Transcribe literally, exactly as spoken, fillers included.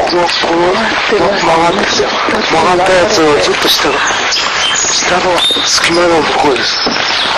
こうやって曲がったやつをちょっと下が、下の隙間のところです。